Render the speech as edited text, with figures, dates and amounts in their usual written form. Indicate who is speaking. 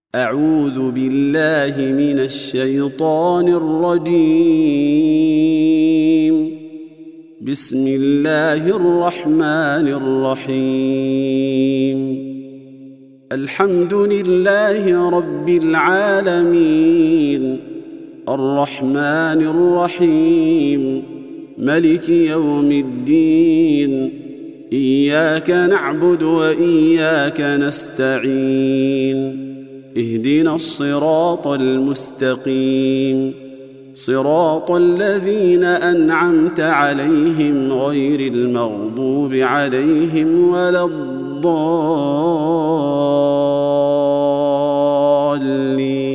Speaker 1: أعوذ بالله من الشيطان الرجيم. بسم الله الرحمن الرحيم. الحمد لله رب العالمين، الرحمن الرحيم، ملك يوم الدين، إياك نعبد وإياك نستعين، اهدنا الصراط المستقيم، صراط الذين أنعمت عليهم غير المغضوب عليهم ولا الضالين.